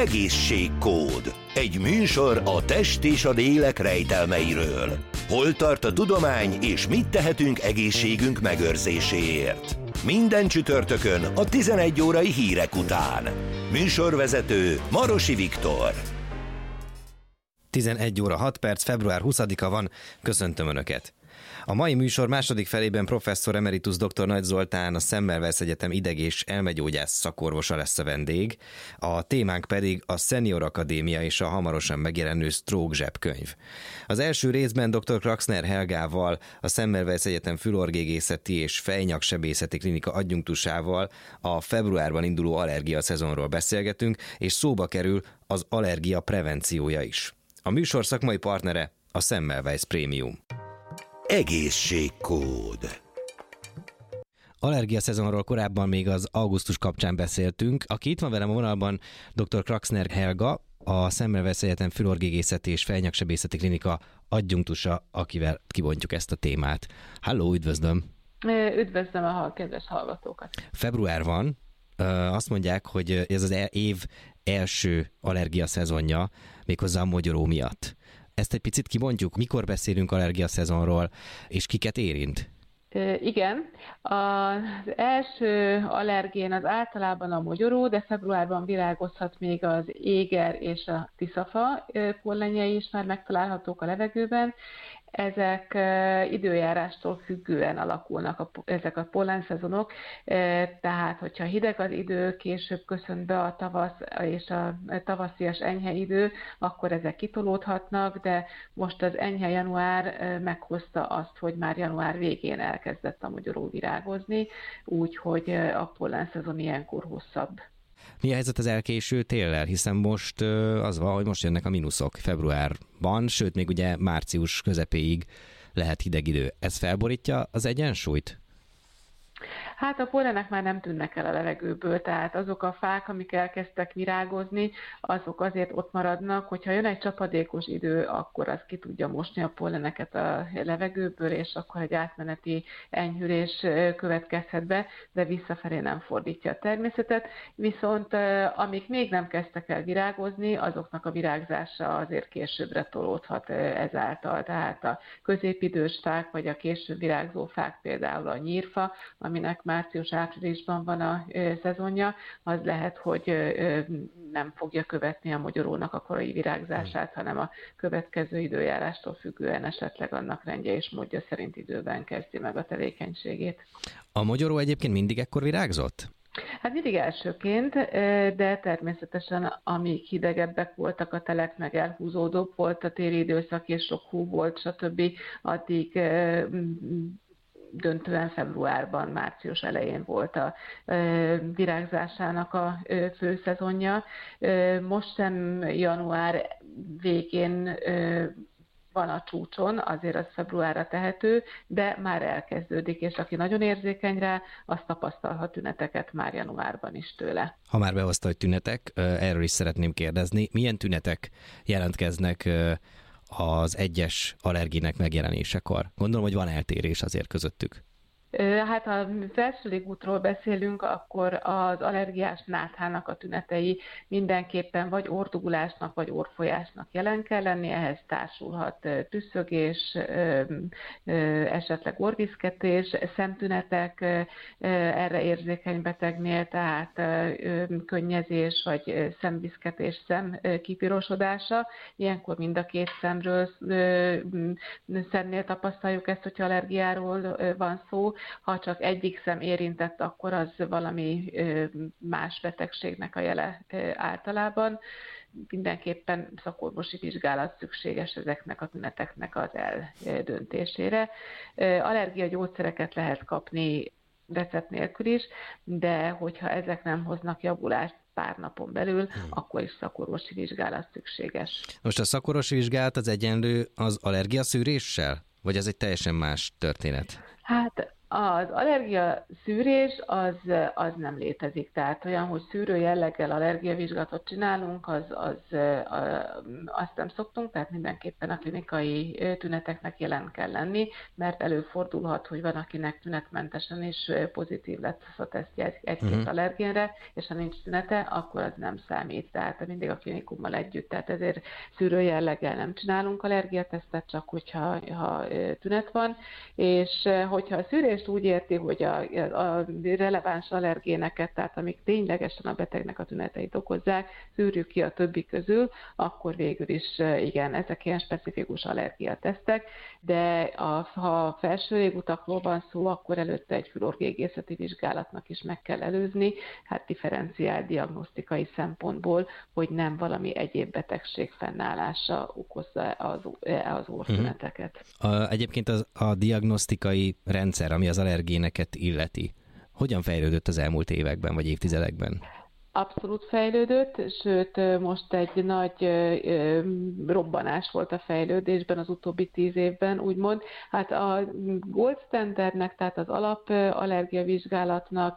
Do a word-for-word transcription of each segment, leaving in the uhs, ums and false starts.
Egészségkód. Egy műsor a test és a lélek rejtelmeiről. Hol tart a tudomány, és mit tehetünk egészségünk megőrzéséért? Minden csütörtökön a tizenegy órai hírek után. Műsorvezető Marosi Viktor. tizenegy óra hat perc, február huszadika van, köszöntöm Önöket! A mai műsor második felében professzor emeritus dr. Nagy Zoltán, a Semmelweis Egyetem ideg- és elmegyógyász szakorvosa lesz a vendég, a témánk pedig a Senior Akadémia és a hamarosan megjelenő Stroke zsebkönyv. Az első részben dr. Kraxner Helgával, a Semmelweis Egyetem fülorgégészeti és fejnyaksebészeti klinika adjunktusával a februárban induló allergia szezonról beszélgetünk, és szóba kerül az allergia prevenciója is. A műsor szakmai partnere a Semmelweis Premium. Egészségkód. Allergia szezonról korábban még az augusztus kapcsán beszéltünk. Aki itt van velem a vonalban, dr. Kraxner Helga, a Semmelweis Egyetem fülorgégészeti és fejnyaksebészeti klinika adjunktusa, akivel kibontjuk ezt a témát. Halló, üdvözlöm! Üdvözlöm a kedves hallgatókat! Február van, azt mondják, hogy ez az év első allergia szezonja, méghozzá a mogyoró miatt. Ezt egy picit kibontjuk, mikor beszélünk allergia szezonról, és kiket érint? Igen, az első allergén az általában a mogyoró, de februárban virágozhat még az éger és a tiszafa pollenjei is már megtalálhatók a levegőben. Ezek időjárástól függően alakulnak a, ezek a pollenszezonok, tehát hogyha hideg az idő, később köszön be a tavasz és a tavaszias enyhe idő, akkor ezek kitolódhatnak, de most az enyhe január meghozta azt, hogy már január végén elkezdett a mogyoró virágozni, úgyhogy a pollenszezon ilyenkor hosszabb. Mi a helyzet az elkéső téllel? Hiszen most az van, hogy most jönnek a mínuszok februárban, sőt még ugye március közepéig lehet hideg idő. Ez felborítja az egyensúlyt? Hát a pollenek már nem tűnnek el a levegőből, tehát azok a fák, amik elkezdtek virágozni, azok azért ott maradnak, hogyha jön egy csapadékos idő, akkor az ki tudja mosni a polleneket a levegőből, és akkor egy átmeneti enyhülés következhet be, de visszafelé nem fordítja a természetet. Viszont amik még nem kezdtek el virágozni, azoknak a virágzása azért későbbre tolódhat ezáltal. Tehát a középidős fák, vagy a később virágzó fák, például a nyírfa, aminek március-áprilisban van a ö, szezonja, az lehet, hogy ö, nem fogja követni a mogyorónak a korai virágzását, mm. hanem a következő időjárástól függően esetleg annak rendje és módja szerint időben kezdi meg a tevékenységét. A mogyoró egyébként mindig ekkor virágzott? Hát mindig elsőként, de természetesen amíg hidegebbek voltak a telek, meg elhúzódóbb volt a téli időszak, és sok hú volt, stb., addig döntően februárban, március elején volt a virágzásának a fő szezonja. Most sem január végén van a csúcson, azért az februárra tehető, de már elkezdődik, és aki nagyon érzékeny rá, az tapasztalhat tüneteket már januárban is tőle. Ha már behozta, hogy tünetek, erről is szeretném kérdezni, milyen tünetek jelentkeznek az egyes allergének megjelenésekor? Gondolom, hogy van eltérés azért közöttük. Hát ha felső légútról beszélünk, akkor az allergiás náthának a tünetei mindenképpen vagy orrdugulásnak, vagy orrfolyásnak jelen kell lenni, ehhez társulhat tüsszögés, esetleg orrviszketés, szemtünetek erre érzékeny betegnél, tehát könnyezés, vagy szemviszketés, szem kipirosodása. Ilyenkor mind a két szemről szemnél tapasztaljuk ezt, hogyha allergiáról van szó. Ha csak egyik szem érintett, akkor az valami más betegségnek a jele általában. Mindenképpen szakorvosi vizsgálat szükséges ezeknek a tüneteknek az eldöntésére. Allergia gyógyszereket lehet kapni recept nélkül is, de hogyha ezek nem hoznak javulást pár napon belül, hmm. akkor is szakorvosi vizsgálat szükséges. Most a szakorvosi vizsgálat az egyenlő az allergiaszűréssel? Vagy ez egy teljesen más történet? Hát Az allergia szűrés az, az nem létezik, tehát olyan, hogy szűrő jelleggel allergiavizsgálatot csinálunk, az, az, azt nem szoktunk, tehát mindenképpen a klinikai tüneteknek jelen kell lenni, mert előfordulhat, hogy van, akinek tünetmentesen is pozitív lesz a tesztje egy-két uh-huh. allergénre, és ha nincs tünete, akkor az nem számít, tehát mindig a klinikummal együtt, tehát ezért szűrő jelleggel nem csinálunk allergiatesztet, csak hogyha ha tünet van, és hogyha a szűrés úgy érti, hogy a, a releváns allergéneket, tehát amik ténylegesen a betegnek a tüneteit okozzák, szűrjük ki a többi közül, akkor végül is igen, ezek ilyen specifikus allergiatesztek, de a, ha felső légutakról van szó, akkor előtte egy fülorgégészeti vizsgálatnak is meg kell előzni, hát differenciált diagnosztikai szempontból, hogy nem valami egyéb betegség fennállása okozza az, az orrtüneteket. A, egyébként az, a diagnosztikai rendszer, ami az allergéneket illeti, hogyan fejlődött az elmúlt években vagy évtizedekben? Abszolút fejlődött, sőt most egy nagy ö, robbanás volt a fejlődésben az utóbbi tíz évben, úgymond. Hát a gold standardnek, tehát az alapallergiavizsgálatnak,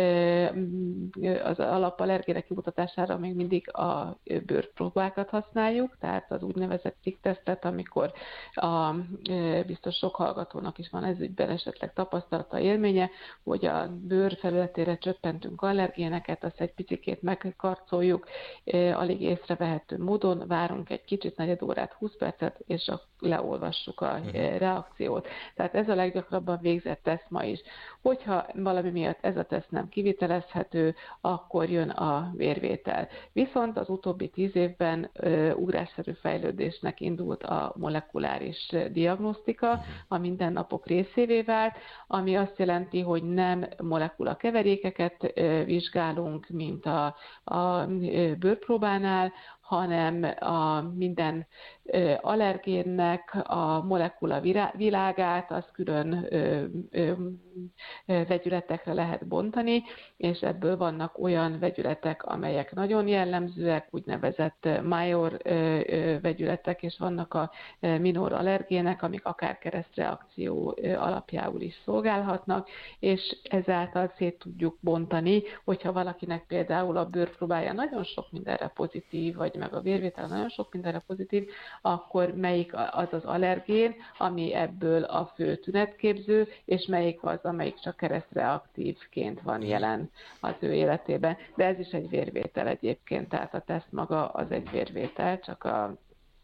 az alapallergének kimutatására még mindig a bőrpróbákat használjuk, tehát az úgynevezett tick-tesztet, amikor a, biztos sok hallgatónak is van ez ügyben esetleg tapasztalata, élménye, hogy a bőr felületére csöppentünk allergéneket, azt egy picit megkarcoljuk, alig észrevehető módon, várunk egy kicsit, negyed órát, húsz percet, és leolvassuk a reakciót. Tehát ez a leggyakrabban végzett teszt ma is. Hogyha valami miatt ez a teszt nem kivitelezhető, akkor jön a vérvétel. Viszont az utóbbi tíz évben ö, ugrásszerű fejlődésnek indult a molekuláris diagnosztika, a mindennapok részévé vált, ami azt jelenti, hogy nem molekulakeverékeket ö, vizsgálunk, mint a, a bőrpróbánál, hanem a minden allergénnek a molekula világát, az külön ö, ö, vegyületekre lehet bontani, és ebből vannak olyan vegyületek, amelyek nagyon jellemzőek, úgynevezett major vegyületek, és vannak a minor allergének, amik akár keresztreakció alapjául is szolgálhatnak, és ezáltal szét tudjuk bontani, hogyha valakinek például a bőrpróbája nagyon sok mindenre pozitív, vagy meg a vérvétel nagyon sok mindenre pozitív, akkor melyik az az allergén, ami ebből a fő tünetképző, és melyik az, amelyik csak keresztreaktívként van jelen az ő életében. De ez is egy vérvétel egyébként, tehát a teszt maga az egy vérvétel, csak a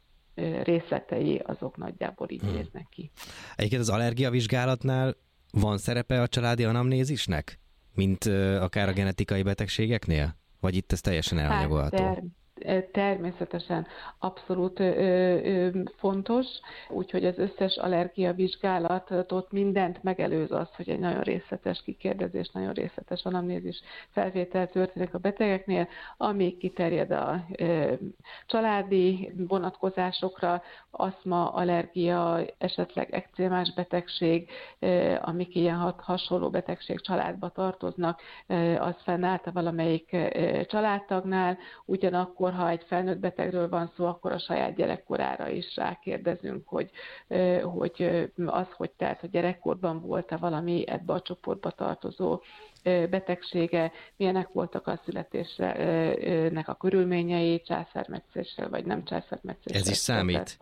részletei azok nagyjából így hmm. néznek ki. Egyébként az allergiavizsgálatnál van szerepe a családi anamnézisnek, mint akár a genetikai betegségeknél? Vagy itt ez teljesen elhanyagolható? Hát, természetesen abszolút ö, ö, fontos, úgyhogy az összes allergiavizsgálatot mindent megelőz az, hogy egy nagyon részletes kikérdezés, nagyon részletes anamnézis felvétel történik a betegeknél, amíg kiterjed a ö, családi vonatkozásokra, aszma, allergia, esetleg ekcémás betegség, ö, amik ilyen hat, hasonló betegség családba tartoznak, ö, az fennállt a valamelyik ö, családtagnál, ugyanakkor ha egy felnőtt betegről van szó, akkor a saját gyerekkorára is rákérdezünk, hogy, hogy az, hogy tehát a gyerekkorban volt-e valami ebbe a csoportba tartozó betegsége, milyenek voltak a születésnek a körülményei, császármetszéssel vagy nem császármetszéssel. Ez is számít.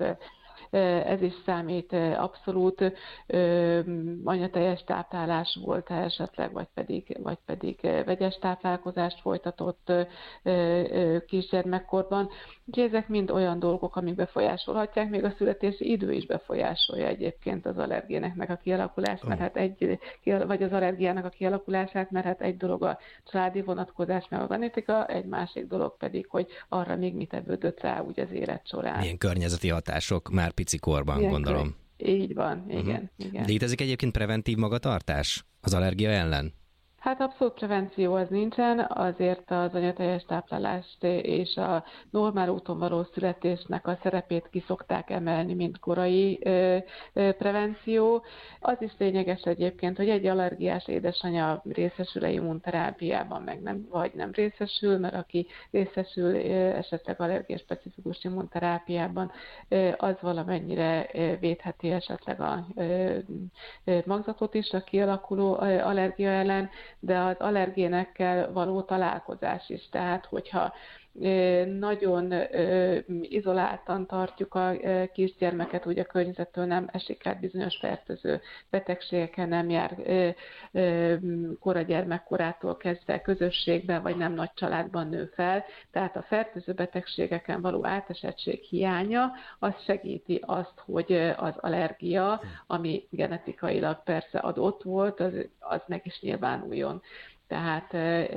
Ez is számít abszolút. Anyateljes táplálás volt esetleg, vagy pedig, vagy pedig vegyes táplálkozást folytatott kisgyermekkorban. Úgyhogy ezek mind olyan dolgok, amik befolyásolhatják, még a születési idő is befolyásolja egyébként az allergéneknek a kialakulását, mert hát egy, vagy az allergiának a kialakulását, mert hát egy dolog a családi vonatkozás, meg a genetika, egy másik dolog pedig, hogy arra még mit evődött rá úgy az élet során. Milyen környezeti hatások már pici korban, ilyen gondolom. Így van, igen, uh-huh. igen. Létezik egyébként preventív magatartás az allergia ellen? Hát abszolút prevenció az nincsen, azért az anyateljes táplálást és a normál úton való születésnek a szerepét ki szokták emelni, mint korai ö, ö, prevenció. Az is lényeges egyébként, hogy egy allergiás édesanyja részesül-e immunterápiában, meg nem, vagy nem részesül, mert aki részesül ö, esetleg allergiás-specifikus immunterápiában, ö, az valamennyire ö, védheti esetleg a ö, ö, magzatot is a kialakuló ö, allergia ellen, de az allergénekkel való találkozás is. Tehát, hogyha nagyon izoláltan tartjuk a kisgyermeket, úgy a környezettől nem esik át bizonyos fertőző betegségeken, nem jár kora gyermekkorától kezdve közösségben, vagy nem nagy családban nő fel. Tehát a fertőző betegségeken való átesettség hiánya, az segíti azt, hogy az allergia, ami genetikailag persze adott volt, az, az meg is nyilvánuljon. Tehát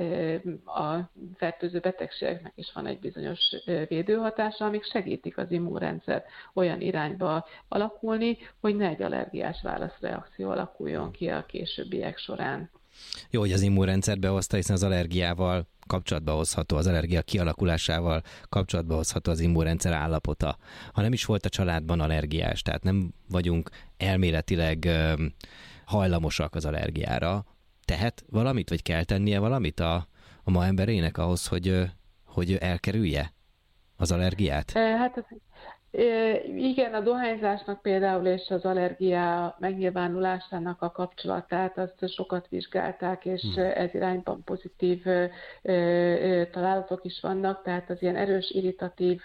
a fertőző betegségeknek is van egy bizonyos védőhatása, amik segítik az immunrendszer olyan irányba alakulni, hogy ne egy allergiás válaszreakció alakuljon ki a későbbiek során. Jó, hogy az immunrendszert behozta, hiszen az allergiával kapcsolatba hozható, az allergia kialakulásával kapcsolatba hozható az immunrendszer állapota. Ha nem is volt a családban allergiás, tehát nem vagyunk elméletileg hajlamosak az allergiára, tehet valamit, vagy kell tennie valamit a, a ma emberének ahhoz, hogy, hogy elkerülje az allergiát? Hát az, igen, a dohányzásnak például és az allergia megnyilvánulásának a kapcsolatát, azt sokat vizsgálták, és hmm. ez irányban pozitív találatok is vannak, tehát az ilyen erős irritatív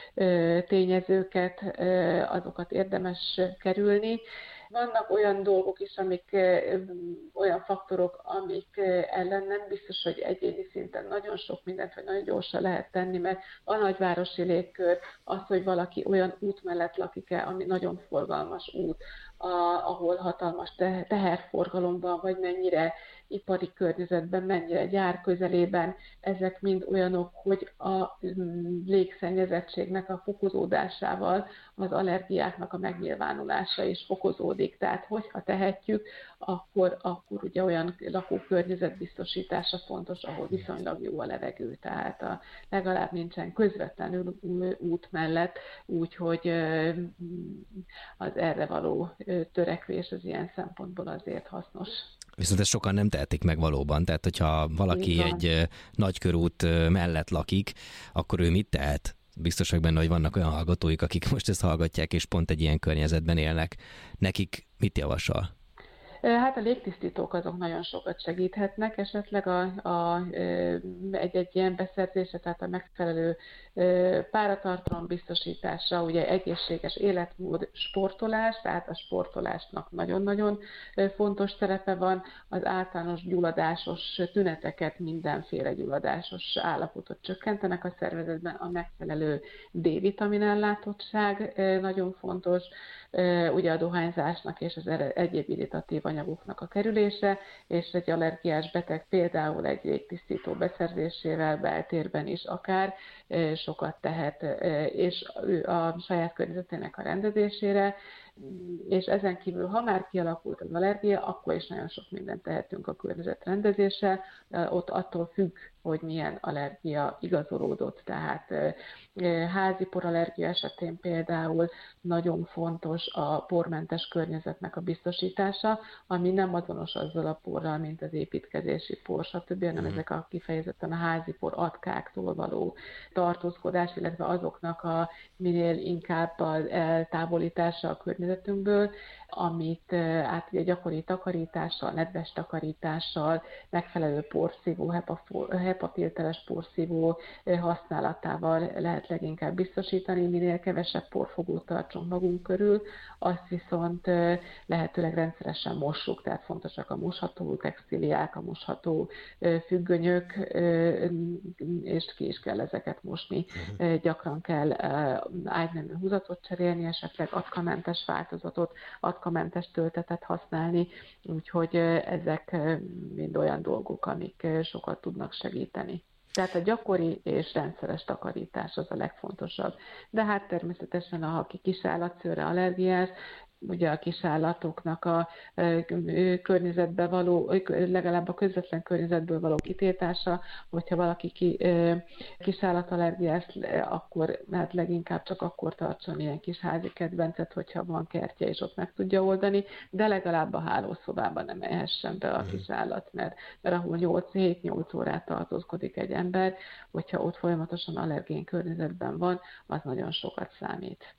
tényezőket, azokat érdemes kerülni. Vannak olyan dolgok is, amik, olyan faktorok, amik ellen nem biztos, hogy egyéni szinten nagyon sok mindent, vagy nagyon gyorsan lehet tenni, mert a nagyvárosi légkör, az, hogy valaki olyan út mellett lakik-e, ami nagyon forgalmas út, a, ahol hatalmas teherforgalom van, vagy mennyire ipari környezetben, mennyire gyár közelében, ezek mind olyanok, hogy a légszennyezettségnek a fokozódásával az allergiáknak a megnyilvánulása is fokozódik. Tehát, hogyha tehetjük, akkor, akkor ugye olyan lakókörnyezet biztosítása fontos, ahol viszonylag jó a levegő, tehát a, legalább nincsen közvetlenül út mellett, úgyhogy az erre való törekvés az ilyen szempontból azért hasznos. Viszont ezt sokan nem tehetik meg valóban, tehát hogyha valaki egy nagykörút mellett lakik, akkor ő mit tehet? Biztos vagyok benne, hogy vannak olyan hallgatóik, akik most ezt hallgatják, és pont egy ilyen környezetben élnek. Nekik mit javasol? Hát a légtisztítók azok nagyon sokat segíthetnek, esetleg a, a, egy-egy ilyen beszerzése, tehát a megfelelő páratartalom biztosítása, ugye egészséges életmód, sportolás, tehát a sportolásnak nagyon-nagyon fontos szerepe van, az általános gyulladásos tüneteket, mindenféle gyulladásos állapotot csökkentenek a szervezetben, a megfelelő D-vitamin ellátottság nagyon fontos, ugye a dohányzásnak és az egyéb irritatív anyagoknak a kerülése, és egy allergiás beteg például egy légtisztító beszerzésével beltérben is akár sokat tehet, és a saját környezetének a rendezésére, és ezen kívül, ha már kialakult az allergia, akkor is nagyon sok mindent tehetünk a környezet rendezése, ott attól függ, hogy milyen allergia igazolódott, tehát házi porallergia esetén például nagyon fontos a pormentes környezetnek a biztosítása, ami nem azonos azzal a porral, mint az építkezési por, stb., hanem mm. ezek a kifejezetten a házi por atkáktól való tartózkodás, illetve azoknak a minél inkább az eltávolítása a környezetünkből, amit át ugye gyakori takarítással, nedves takarítással, megfelelő porszívó, hepafilteres porszívó használatával lehet leginkább biztosítani, minél kevesebb porfogót tartsunk magunk körül, azt viszont lehetőleg rendszeresen mossuk, tehát fontosak a mosható textíliák, a mosható függönyök, és ki is kell ezeket mosni. Uh-huh. Gyakran kell ágynemű húzatot cserélni, esetleg atkamentes változatot, atkamentes töltetet használni, úgyhogy ezek mind olyan dolgok, amik sokat tudnak segíteni. Tehát a gyakori és rendszeres takarítás az a legfontosabb. De hát természetesen, ha aki kisállatszőre allergiás, ugye a kisállatoknak a környezetbe való, legalább a közvetlen környezetből való kitiltása, hogyha valaki ki, kisállatallergiás, akkor hát leginkább csak akkor tartson ilyen kis házi kedvencet, hogyha van kertje, és ott meg tudja oldani, de legalább a hálószobában nem ehessen be a kisállat, mert, mert ahol nyolc-hét-nyolc órát tartózkodik egy ember, hogyha ott folyamatosan allergén környezetben van, az nagyon sokat számít.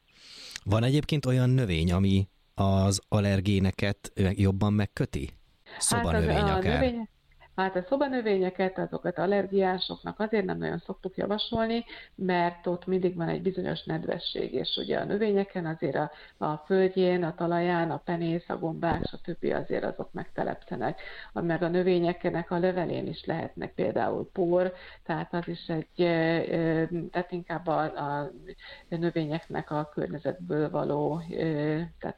Van egyébként olyan növény, ami az allergéneket jobban megköti? Szobanövény hát akár? Növény, hát a szobanövényeket, azokat allergiásoknak azért nem nagyon szoktuk javasolni, mert ott mindig van egy bizonyos nedvesség, és ugye a növényeken azért a, a földjén, a talaján, a penész, a gombák, stb. Azért azok megtelepszenek. Meg a növényeknek a levelén is lehetnek például por, tehát az is egy, tehát inkább a, a növényeknek a környezetből való, tehát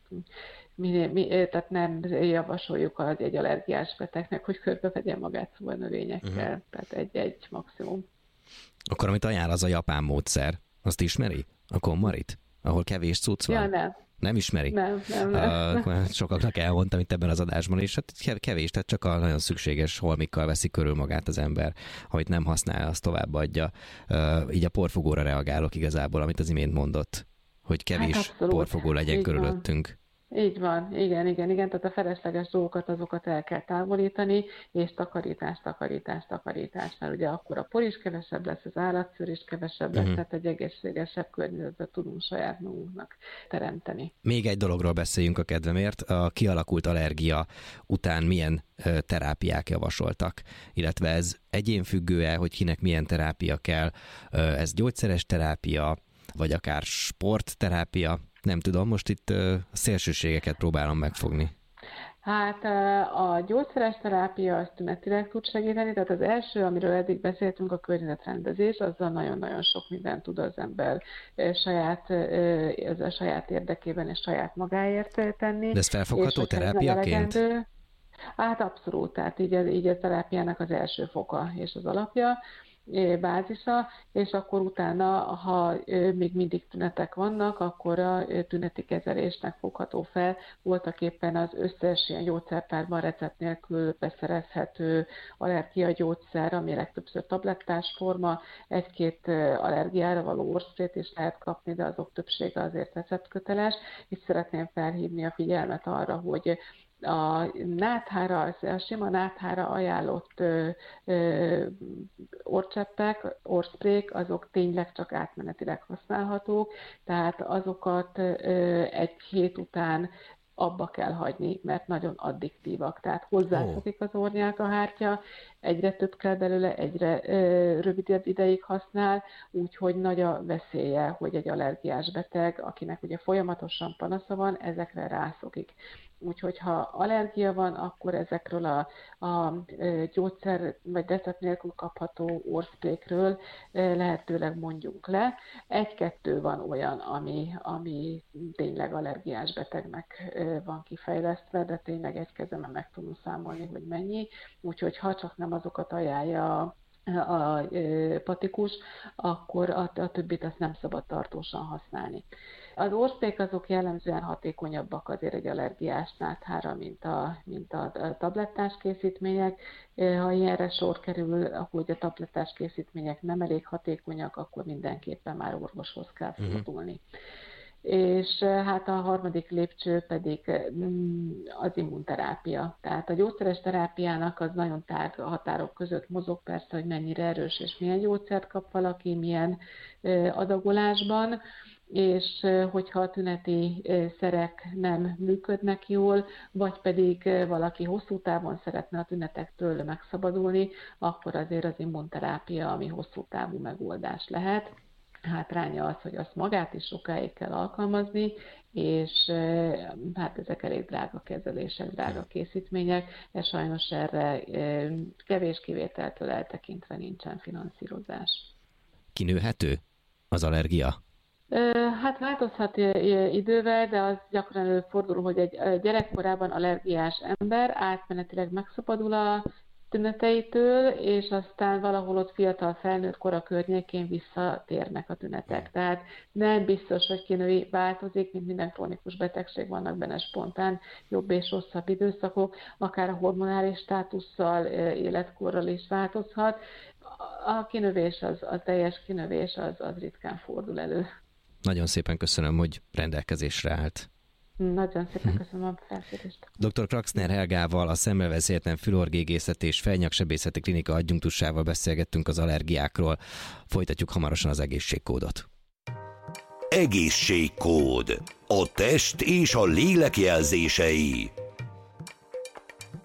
Mi, mi, tehát nem javasoljuk az egy allergiás betegnek, hogy körbevegye magát szóval növényekkel, uh-huh. tehát egy-egy maximum. Akkor amit ajánl, az a japán módszer. Azt ismeri? A KonMarit? Ahol kevés cucc van? Ja, nem. Nem ismeri? Nem, nem, nem. Uh, sokaknak elmondtam itt ebben az adásban, és hát kevés, tehát csak a nagyon szükséges holmikkal veszi körül magát az ember, amit nem használ, azt továbbadja. Uh, így a porfogóra reagálok igazából, amit az imént mondott, hogy kevés hát porfogó legyen így körülöttünk. Van. Így van, igen, igen, igen, tehát a felesleges dolgokat, azokat el kell távolítani, és takarítás, takarítás, takarítás, mert ugye akkor a por is kevesebb lesz, az állatszőr is kevesebb lesz, uh-huh. tehát egy egészségesebb környezetet tudunk saját magunknak teremteni. Még egy dologról beszéljünk a kedvemért, a kialakult allergia után milyen terápiák javasoltak, illetve ez egyénfüggő-e, hogy kinek milyen terápia kell, ez gyógyszeres terápia, vagy akár sportterápia. Nem tudom, most itt uh, szélsőségeket próbálom megfogni. Hát a gyógyszeres terápia az tünetileg tud segíteni, tehát az első, amiről eddig beszéltünk, a környezetrendezés, azzal nagyon-nagyon sok mindent tud az ember saját, az a saját érdekében és saját magáért tenni. De ez felfogható terápiaként? Hát abszolút, tehát így, így a terápiának az első foka és az alapja, bázisa, és akkor utána, ha még mindig tünetek vannak, akkor a tüneti kezelésnek fogható fel voltak éppen az összes ilyen gyógyszertárban recept nélkül beszerezhető allergiagyógyszer, ami legtöbbször tablettás forma, egy-két allergiára való orszprét is lehet kapni, de azok többsége azért receptköteles. Itt szeretném felhívni a figyelmet arra, hogy a náthára, a sima náthára ajánlott ö, ö, orcseppek, orszprék, azok tényleg csak átmenetileg használhatók, tehát azokat ö, egy hét után abba kell hagyni, mert nagyon addiktívak. Tehát hozzászokik az ornyák a hártya, egyre több kell belőle, egyre ö, rövidebb ideig használ, úgyhogy nagy a veszélye, hogy egy allergiás beteg, akinek ugye folyamatosan panasza van, ezekre rászokik. Úgyhogy ha allergia van, akkor ezekről a, a gyógyszer vagy recept nélkül kapható orszprékről lehetőleg mondjunk le. Egy-kettő van olyan, ami, ami tényleg allergiás betegnek van kifejlesztve, de tényleg egy kezemen meg tudom számolni, hogy mennyi. Úgyhogy ha csak nem azokat ajánlja a a patikus, akkor a, a többit azt nem szabad tartósan használni. Az orszprék azok jellemzően hatékonyabbak azért egy allergiás náthára, mint a, mint a tablettás készítmények. Ha ilyenre sor kerül, hogy a tablettás készítmények nem elég hatékonyak, akkor mindenképpen már orvoshoz kell fordulni. Uh-huh. És hát a harmadik lépcső pedig az immunterápia. Tehát a gyógyszeres terápiának az nagyon tág határok között mozog, persze, hogy mennyire erős és milyen gyógyszert kap valaki, milyen adagolásban, és hogyha a tüneti szerek nem működnek jól, vagy pedig valaki hosszú távon szeretne a tünetektől megszabadulni, akkor azért az immunterápia, ami hosszú távú megoldás lehet. Hátránya az, hogy azt magát is sokáig kell alkalmazni, és hát ezek elég drága kezelések, drága készítmények, és sajnos erre kevés kivételtől eltekintve nincsen finanszírozás. Kinőhető az allergia? Hát változhat idővel, de az gyakran előfordul, hogy egy gyerekkorában allergiás ember átmenetileg megszabadul a tüneteitől, és aztán valahol ott fiatal felnőtt kora környékén visszatérnek a tünetek. Tehát nem biztos, hogy kinői változik, mint minden krónikus betegség, vannak benne spontán jobb és rosszabb időszakok, akár a hormonális státusszal, életkorral is változhat. A kinövés, az, a teljes kinövés az, az ritkán fordul elő. Nagyon szépen köszönöm, hogy rendelkezésre állt. Nagyon szépen köszönöm a felkérést. doktor Kraxner Helgával, a Szemmelweis Fülorgégészeti és Fejnyaksebészeti Klinika adjunktusával beszélgettünk az allergiákról. Folytatjuk hamarosan az egészségkódot. Egészségkód. A test és a lélek jelzései.